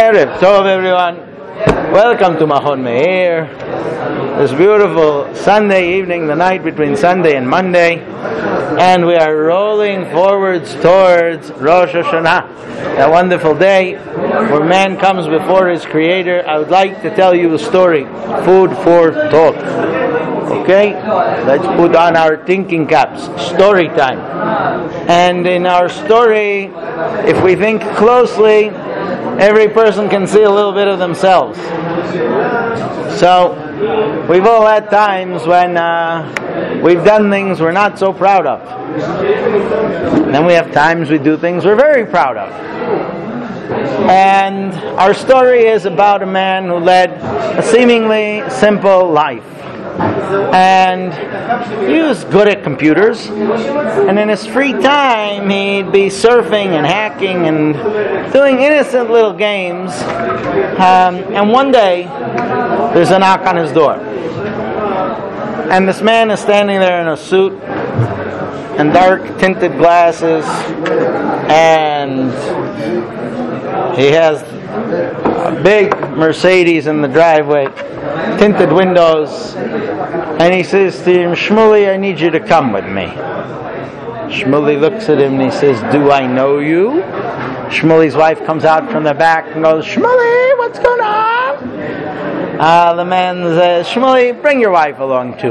Erev Tov, everyone. Welcome to Machon Meir. This beautiful Sunday evening, the night between Sunday and Monday, and we are rolling forwards towards Rosh Hashanah, that wonderful day where man comes before his Creator. I would like to tell you a story, food for thought. Okay, let's put on our thinking caps. Story time. And in our story, if we think closely, every person can see a little bit of themselves. So, we've all had times when we've done things we're not so proud of. And then we have times we do things we're very proud of. And our story is about a man who led a seemingly simple life. And he was good at computers, and in his free time he'd be surfing and hacking and doing innocent little games, and one day there's a knock on his door, and this man is standing there in a suit and dark tinted glasses, and he has a big Mercedes in the driveway, tinted windows, and he says to him, "Shmuley, I need you to come with me." Shmuley looks at him and he says, "Do I know you?" Shmuley's wife comes out from the back and goes, "Shmuley, what's going on?" The man says, "Shmuley, bring your wife along too."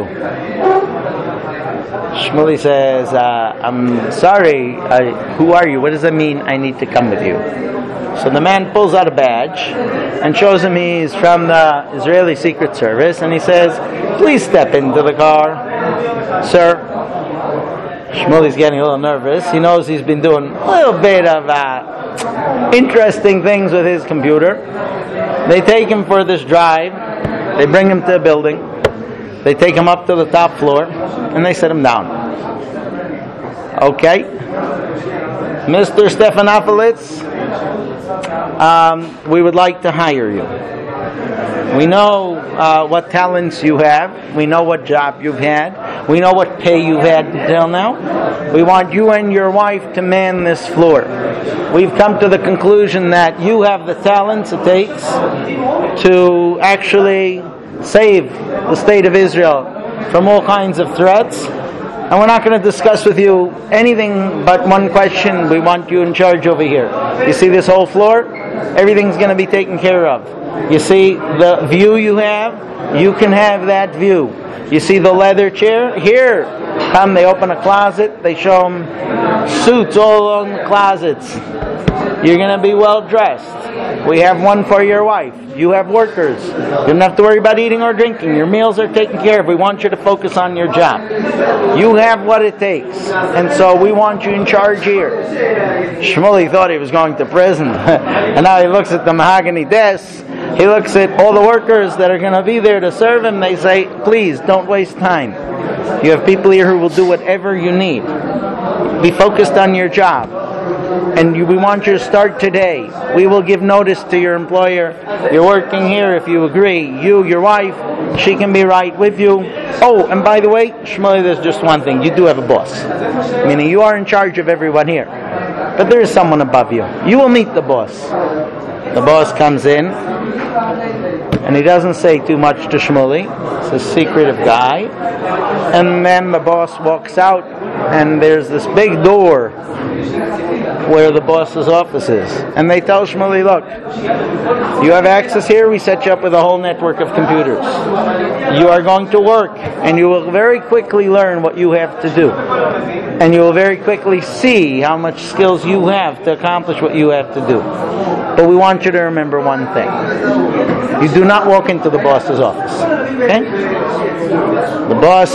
Shmuley says, "I'm sorry, who are you? What does that mean, I need to come with you?" So the man pulls out a badge and shows him he's from the Israeli Secret Service, and he says, "Please step into the car, sir." Shmuley's getting a little nervous. He knows he's been doing a little bit of interesting things with his computer. They take him for this drive. They bring him to a building. They take him up to the top floor, and they sit him down. "Okay, Mr. Stephanopoulos, we would like to hire you. We know what talents you have. We know what job you've had. We know what pay you've had until now. We want you and your wife to man this floor. We've come to the conclusion that you have the talents it takes to actually save the state of Israel from all kinds of threats. And we're not going to discuss with you anything but one question. We want you in charge over here. You see this whole floor? Everything's going to be taken care of. You see the view you have? You can have that view. You see the leather chair? Here. Come, they open a closet. They show them suits all along the closets. You're going to be well dressed. We have one for your wife. You have workers. You don't have to worry about eating or drinking. Your meals are taken care of. We want you to focus on your job. You have what it takes. And so we want you in charge here." Shmuley thought he was going to prison. And now he looks at the mahogany desk. He looks at all the workers that are going to be there to serve him. They say, "Please, don't waste time. You have people here who will do whatever you need. Be focused on your job. And we want you to start today. We will give notice to your employer. You're working here if you agree. You, your wife, she can be right with you. Oh, and by the way, Shmuley, there's just one thing. You do have a boss. Meaning you are in charge of everyone here. But there is someone above you. You will meet the boss." The boss comes in, and he doesn't say too much to Shmuley. It's a secretive guy. And then the boss walks out, and there's this big door where the boss's office is. And they tell Shmuley, "Look, you have access here. We set you up with a whole network of computers. You are going to work, and you will very quickly learn what you have to do. And you will very quickly see how much skills you have to accomplish what you have to do. But we want you to remember one thing. You do not walk into the boss's office. Okay? The boss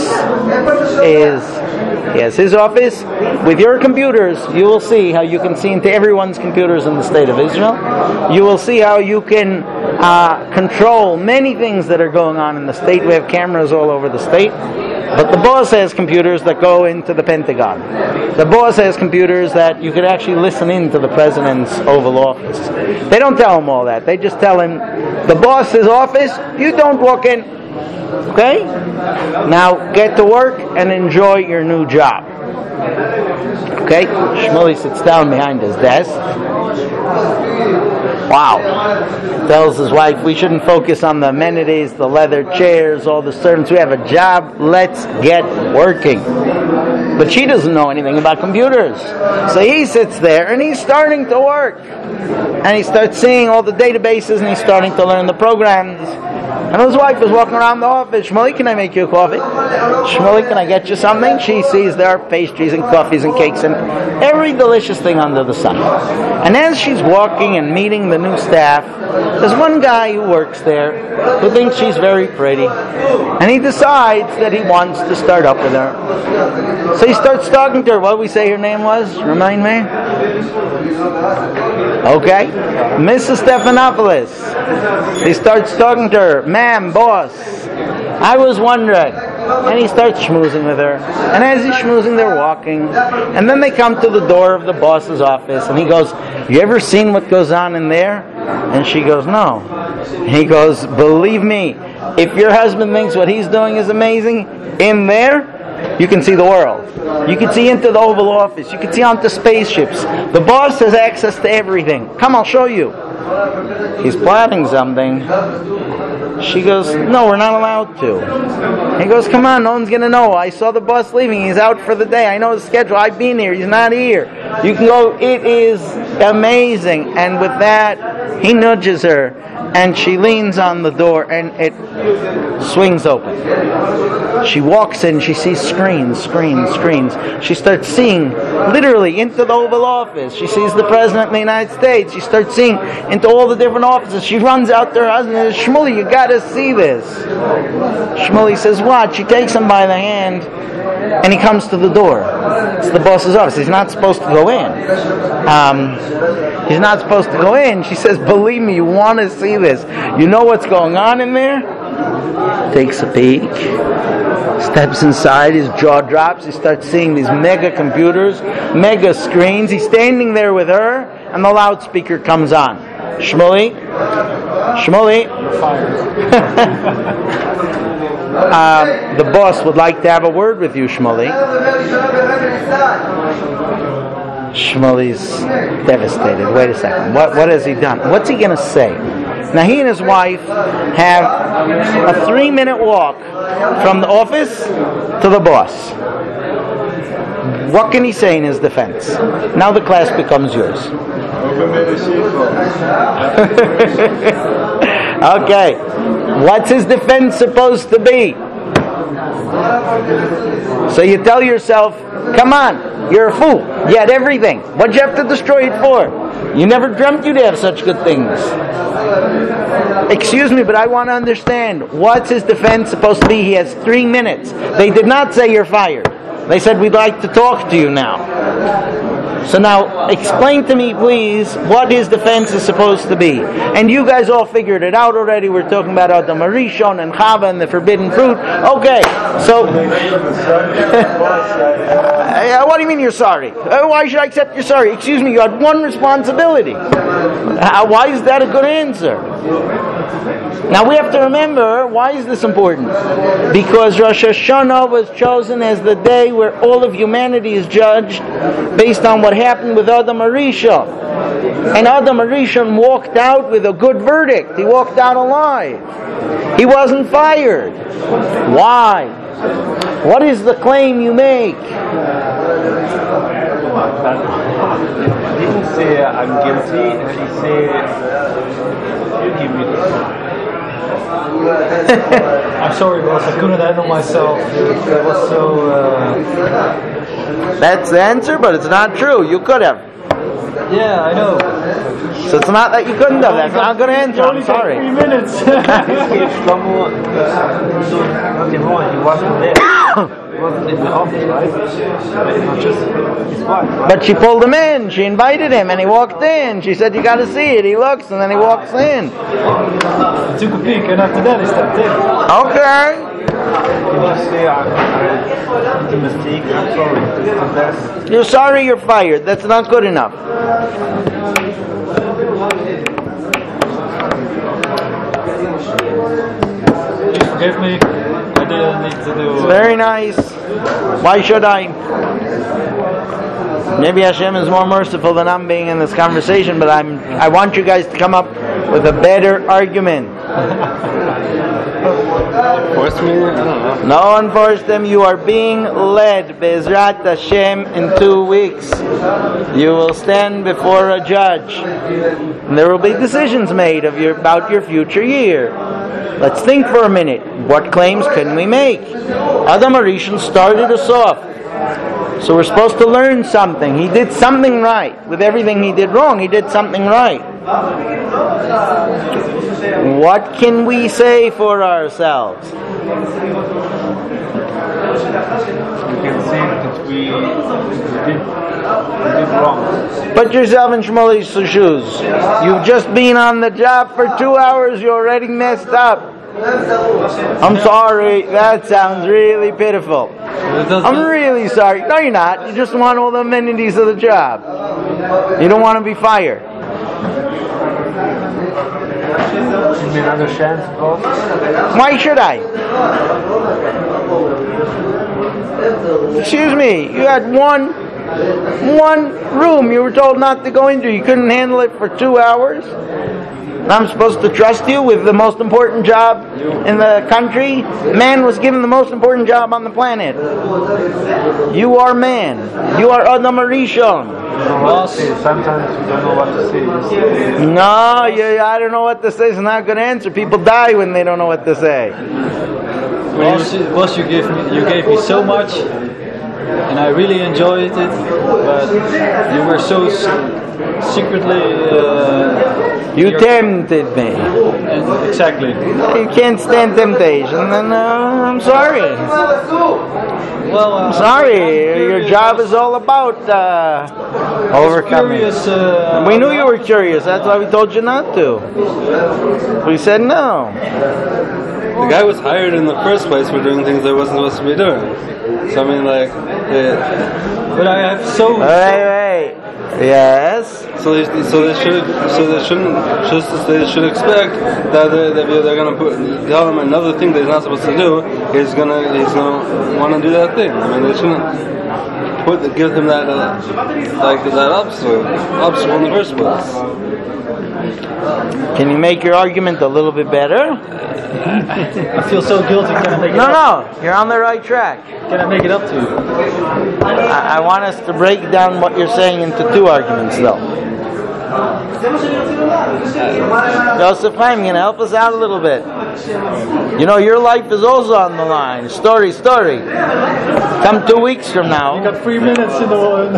he has his office. With your computers, you will see how you can see into everyone's computers in the state of Israel. You will see how you can control many things that are going on in the state. We have cameras all over the state. But the boss has computers that go into the Pentagon. The boss has computers that you could actually listen in to the president's Oval Office. They don't tell him all that. They just tell him, the boss's office, you don't walk in. Okay? Now get to work and enjoy your new job. Okay? Shmuley sits down behind his desk. Wow. Tells his wife, we shouldn't focus on the amenities, the leather chairs, all the servants. We have a job. Let's get working. But she doesn't know anything about computers. So he sits there and he's starting to work. And he starts seeing all the databases and he's starting to learn the programs. And his wife is walking around the office. Shmuley, can I make you a coffee? Shmuley, can I get you something? She sees there are pastries and coffees and cakes and every delicious thing under the sun. And as she's walking and meeting the new staff, there's one guy who works there who thinks she's very pretty. And he decides that he wants to start up with her. So he starts talking to her. What did we say her name was? Remind me? Okay. Mrs. Stephanopoulos. He starts talking to her. Ma'am, boss, I was wondering. And he starts schmoozing with her. And as he's schmoozing, they're walking. And then they come to the door of the boss's office. And he goes, you ever seen what goes on in there? And she goes, no. He goes, believe me, if your husband thinks what he's doing is amazing, in there, you can see the world. You can see into the Oval Office. You can see onto spaceships. The boss has access to everything. Come, I'll show you. He's plotting something. She goes, no, we're not allowed to. He goes, come on, no one's going to know. I saw the boss leaving. He's out for the day. I know his schedule. I've been here. He's not here. You can go. It is amazing. And with that, he nudges her. And she leans on the door and it swings open. She walks in, she sees screens. She starts seeing literally into the Oval Office. She sees the President of the United States. She starts seeing into all the different offices. She runs out to her husband and says, Shmuley, you got to see this. Shmuley says, what? She takes him by the hand and he comes to the door. It's the boss's office. He's not supposed to go in. He's not supposed to go in. She says, believe me, you want to see this. You know what's going on in there? Takes a peek. Steps inside. His jaw drops. He starts seeing these mega computers, mega screens. He's standing there with her, and the loudspeaker comes on. Shmuley? The boss would like to have a word with you, Shmuley. Shmuley's devastated. Wait a second. What has he done? What's he going to say? Now he and his wife have a 3-minute walk from the office to the boss. What can he say in his defense? Now the class becomes yours. Okay. What's his defense supposed to be? So you tell yourself, come on, you're a fool. You had everything. What'd you have to destroy it for? You never dreamt you'd have such good things. Excuse me, but I want to understand. What's his defense supposed to be? He has 3 minutes. They did not say you're fired. They said, we'd like to talk to you now. So now, explain to me, please, what his defense is supposed to be. And you guys all figured it out already. We're talking about Adam Arishon and Chava and the forbidden fruit. Okay, so... what do you mean you're sorry? Why should I accept you're sorry? Excuse me, you had one responsibility. Why is that a good answer? Now we have to remember, why is this important? Because Rosh Hashanah was chosen as the day where all of humanity is judged based on what happened with Adam Arishon. And Adam Arishon walked out with a good verdict. He walked out alive. He wasn't fired. Why? What is the claim you make? He didn't say I'm guilty, and he said you give me the I'm sorry, boss. I couldn't handle myself. That was so. That's the answer, but it's not true. You could have. Yeah, I know. So it's not that you couldn't have. That's not a good answer. I'm sorry. 3 minutes. He wasn't there. He wasn't in the office, right? Not just his wife. But she pulled him in. She invited him, and he walked in. She said, "You got to see it." He looks, and then he walks in. He took a peek, and after that, he stepped in. Okay. You just say, "I made a mistake. I'm sorry." You're sorry. You're fired. That's not good enough. Just forgive me. I didn't need to do. It's very nice. Why should I? Maybe Hashem is more merciful than I'm being in this conversation, but I want you guys to come up with a better argument. Force me? I don't know. No one forced them. You are being led, Be'ezrat Hashem, in 2 weeks. You will stand before a judge. And there will be decisions made about your future year. Let's think for a minute. What claims can we make? Adam HaRishon started us off. So we're supposed to learn something. He did something right. With everything he did wrong, he did something right. What can we say for ourselves? You can say that we did wrong. Put yourself in Shmuley's shoes. You've just been on the job for 2 hours. You already messed up. I'm sorry. That sounds really pitiful. I'm really sorry. No, you're not. You just want all the amenities of the job. You don't want to be fired. Give me another chance, boss. Why should I? Excuse me. You had one room you were told not to go into. You couldn't handle it for 2 hours. I'm supposed to trust you with the most important job in the country. Man was given the most important job on the planet. You are man. You are Adam HaRishon. Sometimes you don't know what to say. No, I don't know what to say. It's not a good answer. People die when they don't know what to say. Boss, you gave me so much, and I really enjoyed it. But you were so secretly. You tempted me. Exactly. You can't stand temptation, then I'm sorry. Well, I'm sorry. Your job is all about overcoming. Curious, we knew you were curious. That's why we told you not to. We said no. The guy was hired in the first place for doing things they wasn't supposed to be doing. So I mean, like, but I have so. Wait. Yes. So they should expect that they're gonna tell him another thing that he's not supposed to do. He's gonna want to do that thing. I mean, they shouldn't give him that obstacle in the first place. Can you make your argument a little bit better? I feel so guilty. Can I make it up? No, you're on the right track. Can I make it up to you? I want us to break down what you're saying into 2 arguments, though. Joseph Chaim, can you help us out a little bit? You know, your life is also on the line. Story. Come 2 weeks from now. You got 3 minutes in the hallway.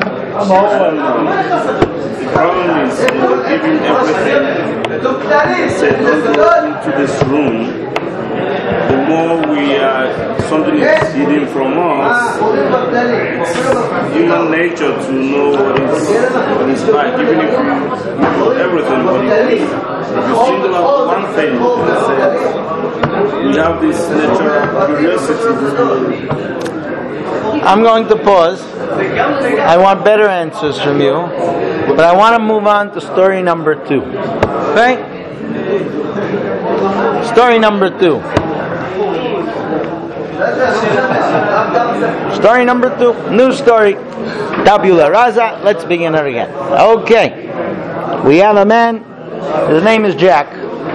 The problem is giving everything. Said, don't go into this room. The more something is hidden from us, it's human nature to know what is right, even if you know everything. But if you single out one thing and say, we have this natural curiosity. I'm going to pause. I want better answers from you, but I want to move on to story number 2. Okay? Story number 2. Story number 2. New story. Tabula rasa. Let's begin it again. Okay. We have a man. His name is Jack.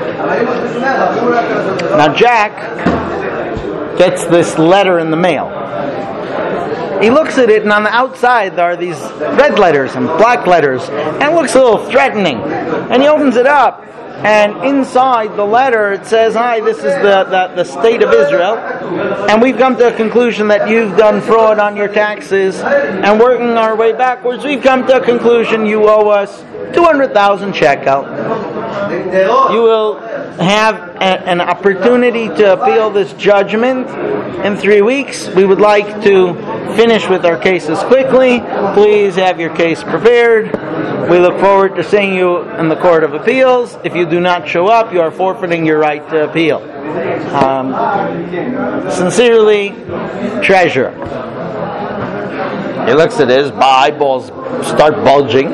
Now Jack gets this letter in the mail. He looks at it, and on the outside there are these red letters and black letters, and it looks a little threatening. And he opens it up, and inside the letter it says, "Hi, this is the state of Israel, and we've come to a conclusion that you've done fraud on your taxes, and working our way backwards, we've come to a conclusion you owe us 200,000 shekel. You will have an opportunity to appeal this judgment in 3 weeks. We would like to finish with our cases quickly. Please have your case prepared. We look forward to seeing you in the Court of Appeals. If you do not show up, you are forfeiting your right to appeal. Sincerely, Treasurer." He looks at his eyeballs start bulging.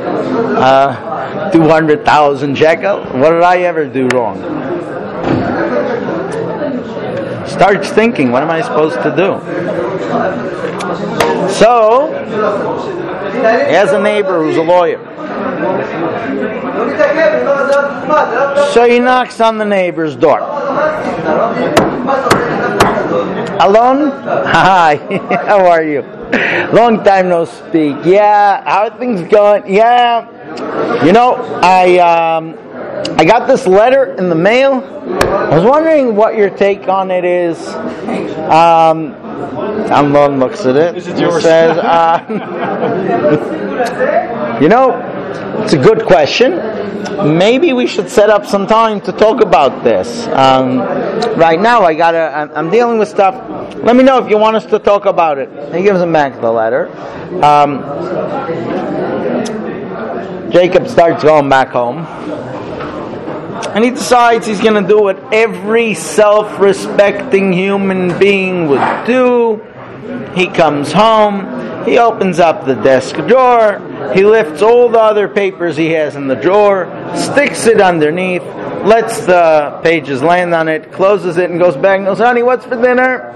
200,000 shekel? What did I ever do wrong? starts thinking, what am I supposed to do? So, he has a neighbor who's a lawyer. So he knocks on the neighbor's door. Alon? Hi, how are you? Long time no speak. Yeah, how are things going? Yeah. You know, I got this letter in the mail. I was wondering what your take on it is. Alon looks at it. Is it yours? Says, you know, it's a good question. Maybe we should set up some time to talk about this. Right now, I'm dealing with stuff. Let me know if you want us to talk about it. He gives him back the letter. Jacob starts going back home. And he decides he's going to do what every self-respecting human being would do. He comes home. He opens up the desk drawer. He lifts all the other papers he has in the drawer, sticks it underneath, lets the pages land on it, closes it, and goes back and goes, honey, what's for dinner?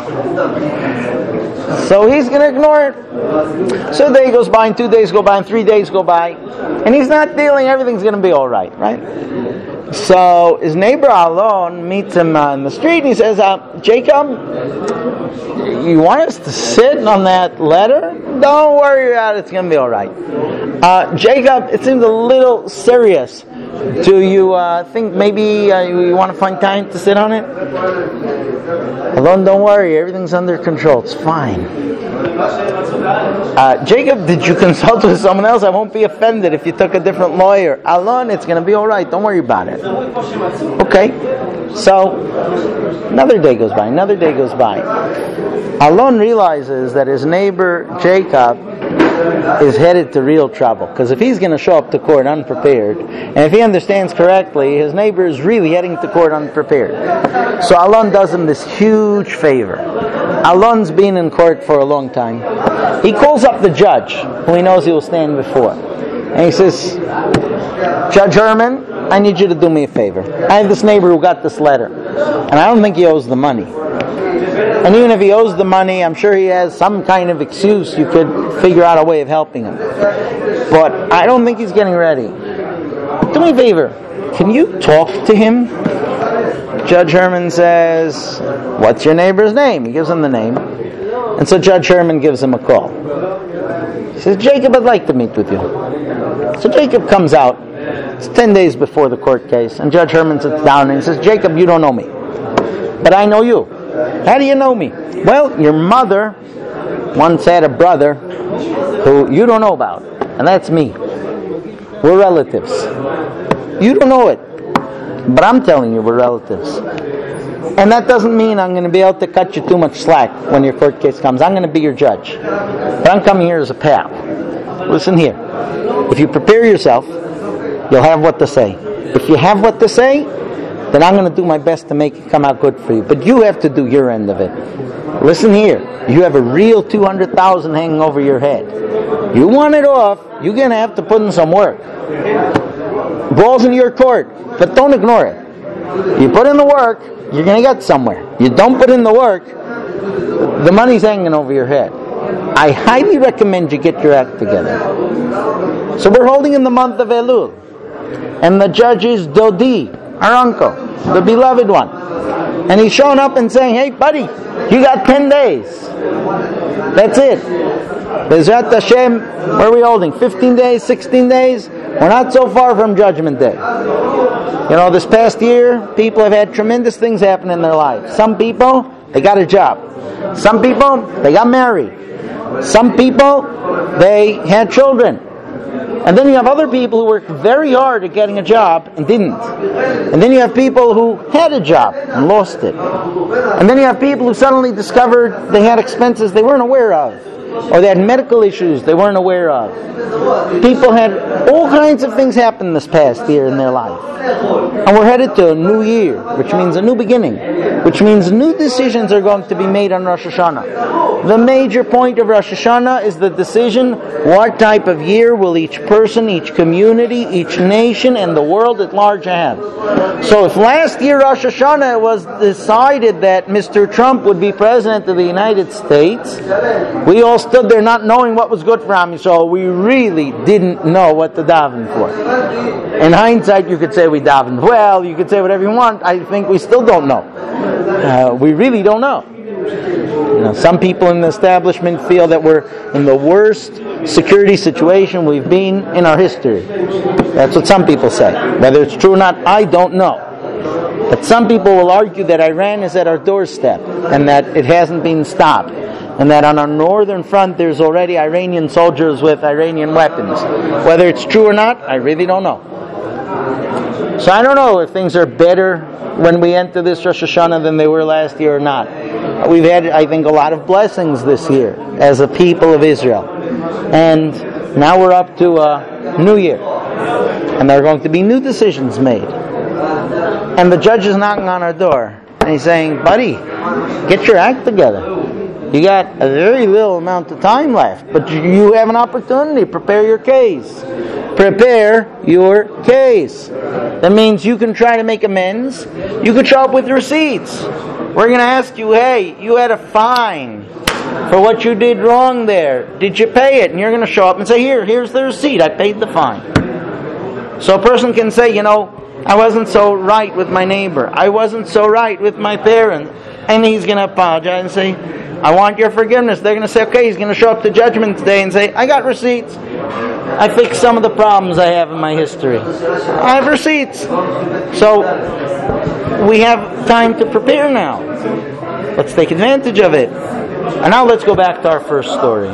So he's going to ignore it. So a day goes by, and 2 days go by, and 3 days go by, and he's not dealing, everything's going to be all right, right? So his neighbor Alon meets him in the street, and he says, Jacob, you want us to sit on that letter? Don't worry about it, it's going to be all right. Jacob, it seems a little serious. Do you think maybe you want to find time to sit on it? Alon, don't worry, everything's under control, it's fine. Jacob, did you consult with someone else? I won't be offended if you took a different lawyer. Alon, it's going to be all right, don't worry about it. Okay, so another day goes by. Alon realizes that his neighbor Jacob is headed to real trouble, because if he's going to show up to court unprepared, and if he understands correctly, his neighbor is really heading to court unprepared. So Alon does him this huge favor. Alon's been in court for a long time. He calls up the judge, who he knows he will stand before, and he says, Judge Herman, I need you to do me a favor. I have this neighbor who got this letter, and I don't think he owes the money. And even if he owes the money, I'm sure he has some kind of excuse. You could figure out a way of helping him. But I don't think he's getting ready. Do me a favor. Can you talk to him? Judge Herman says, what's your neighbor's name? He gives him the name. And so Judge Herman gives him a call. He says, Jacob, I'd like to meet with you. So Jacob comes out. It's 10 days before the court case. And Judge Herman sits down and he says, Jacob, you don't know me. But I know you. How do you know me? Well, your mother once had a brother who you don't know about, and that's me. We're relatives. You don't know it, but I'm telling you we're relatives. And that doesn't mean I'm going to be able to cut you too much slack when your court case comes. I'm going to be your judge. But I'm coming here as a pal. Listen here. If you prepare yourself, you'll have what to say. If you have what to say, then I'm going to do my best to make it come out good for you. But you have to do your end of it. Listen here. You have a real $200,000 hanging over your head. You want it off, you're going to have to put in some work. Ball's in your court, but don't ignore it. You put in the work, you're going to get somewhere. You don't put in the work, the money's hanging over your head. I highly recommend you get your act together. So we're holding in the month of Elul. And the judge is Dodi, our uncle, the beloved one. And he's showing up and saying, hey buddy, you got 10 days. That's it. Bezrat Hashem, where are we holding? 15 days, 16 days? We're not so far from Judgment Day. You know, this past year, people have had tremendous things happen in their lives. Some people, they got a job. Some people, they got married. Some people, they had children. And then you have other people who worked very hard at getting a job and didn't. And then you have people who had a job and lost it. And then you have people who suddenly discovered they had expenses they weren't aware of. Or they had medical issues they weren't aware of. People had all kinds of things happen this past year in their life. And we're headed to a new year, which means a new beginning. which means new decisions are going to be made on Rosh Hashanah. The major point of Rosh Hashanah is the decision, what type of year will each person, each community, each nation, and the world at large have. So if last year Rosh Hashanah it was decided that Mr. Trump would be president of the United States, we all stood there not knowing what was good for Am Yisrael. We really didn't know what to daven for. In hindsight, you could say we davened well, you could say whatever you want. I think we still don't know. We really don't know. Some people in the establishment feel that we're in the worst security situation we've been in our history. That's what some people say. Whether it's true or not, I don't know. But some people will argue that Iran is at our doorstep and that it hasn't been stopped, and that on our northern front there's already Iranian soldiers with Iranian weapons. Whether it's true or not, I really don't know. So I don't know if things are better when we enter this Rosh Hashanah than they were last year or not. We've had, I think, a lot of blessings this year as a people of Israel. And now we're up to a new year. And there are going to be new decisions made. And the judge is knocking on our door. And he's saying, buddy, get your act together. You got a very little amount of time left. But you have an opportunity. Prepare your case. Prepare your case. That means you can try to make amends. You can show up with receipts. We're going to ask you, hey, you had a fine for what you did wrong there. Did you pay it? And you're going to show up and say, here's the receipt. I paid the fine. So a person can say, I wasn't so right with my neighbor. I wasn't so right with my parents. And he's going to apologize and say, I want your forgiveness. They're going to say, okay, he's going to show up to Judgment Day and say, I got receipts. I fixed some of the problems I have in my history. I have receipts. So we have time to prepare now. Let's take advantage of it. And now let's go back to our first story.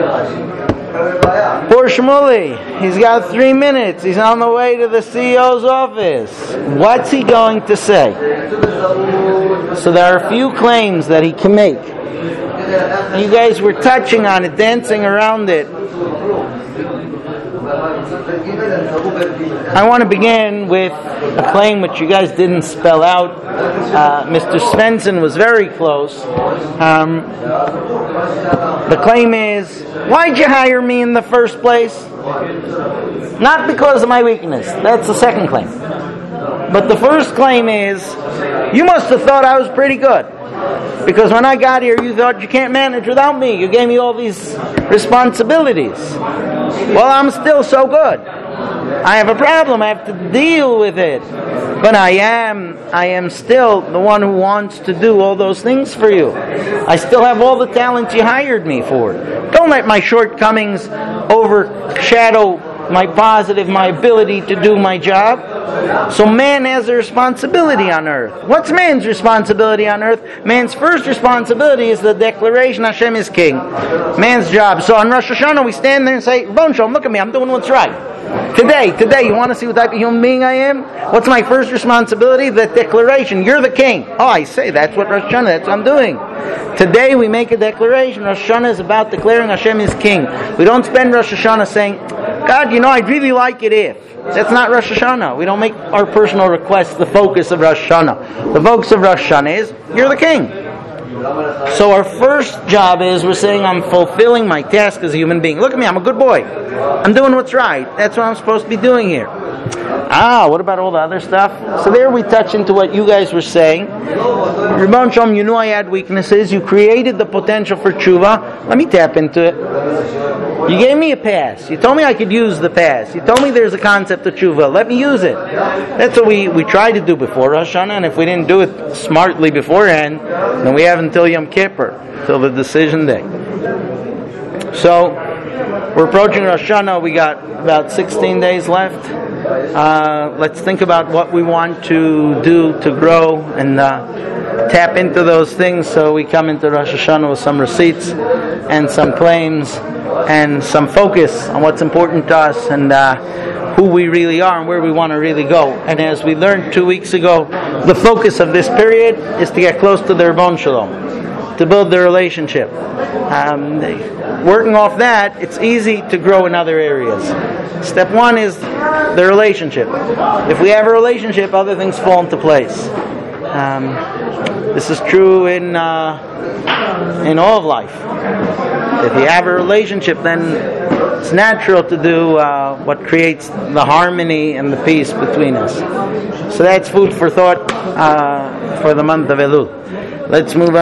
Poor Shmuley, he's got 3 minutes. He's on the way to the CEO's office. What's he going to say? So there are a few claims that he can make. You guys were touching on it, dancing around it. I want to begin with a claim which you guys didn't spell out. Mr. Svensson was very close. The claim is, why'd you hire me in the first place? Not because of my weakness. That's the second claim. But the first claim is, you must have thought I was pretty good. Because when I got here, you thought you can't manage without me. You gave me all these responsibilities. Well, I'm still so good. I have a problem. I have to deal with it. But I am still the one who wants to do all those things for you. I still have all the talents you hired me for. Don't let my shortcomings overshadow my positive, my ability to do my job. So man has a responsibility on earth. What's man's responsibility on earth? Man's first responsibility is the declaration Hashem is king. Man's job. So on Rosh Hashanah we stand there and say, Bon Shalom, look at me, I'm doing what's right. Today, you want to see what type of human being I am? What's my first responsibility? The declaration. You're the king. Oh, I say, that's what Rosh Hashanah, that's what I'm doing. Today we make a declaration. Rosh Hashanah is about declaring Hashem is king. We don't spend Rosh Hashanah saying, God, I'd really like it if. That's not Rosh Hashanah. We don't make our personal requests the focus of Rosh Hashanah. The focus of Rosh Hashanah is, you're the king. So our first job is, we're saying, I'm fulfilling my task as a human being. Look at me, I'm a good boy. I'm doing what's right. That's what I'm supposed to be doing here. What about all the other stuff? So there we touch into what you guys were saying. Ribbon Shalom, you knew I had weaknesses. You created the potential for tshuva. Let me tap into it. You gave me a pass. You told me I could use the pass. You told me there's a concept of tshuva. Let me use it. That's what we tried to do before Rosh Hashanah, and if we didn't do it smartly beforehand, then we have until Yom Kippur, till the decision day. So, we're approaching Rosh Hashanah. We got about 16 days left. Let's think about what we want to do to grow and tap into those things, so we come into Rosh Hashanah with some receipts and some claims and some focus on what's important to us and who we really are and where we want to really go. And as we learned 2 weeks ago, the focus of this period is to get close to the Ribbon Shalom, to build the relationship. Working off that, it's easy to grow in other areas. Step one is the relationship. If we have a relationship, other things fall into place. This is true in all of life. If you have a relationship, then it's natural to do what creates the harmony and the peace between us. So that's food for thought for the month of Elul. Let's move on.